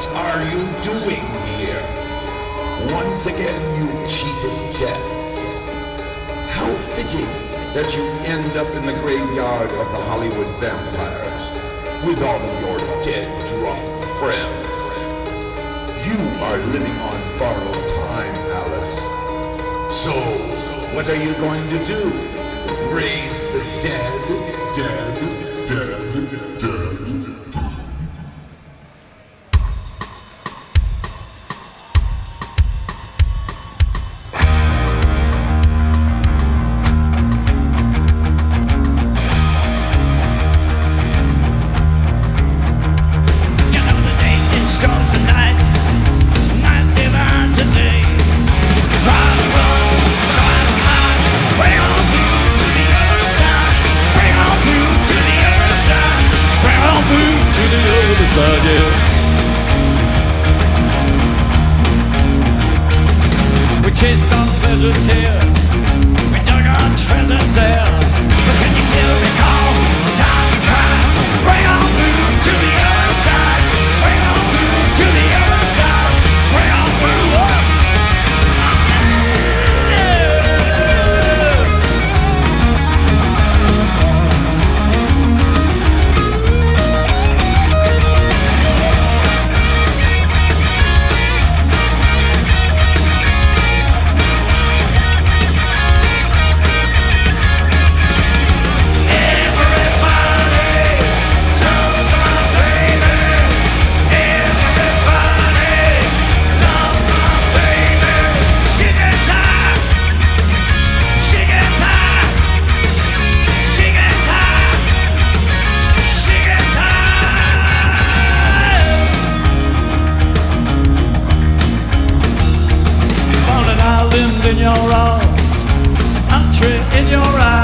What are you doing here? Once again you've cheated death. How fitting that you end up in the graveyard of the Hollywood vampires with all of your dead drunk friends. You are living on borrowed time, Alice. So, what are you going to do? Raise the dead? Dead, dead, dead. We chased our pleasures here, we dug our treasures there. But can you still recall the time we tried? Bring on through to the other side. Bring on through to the other side. Bring on through. In your arms, country in your eyes.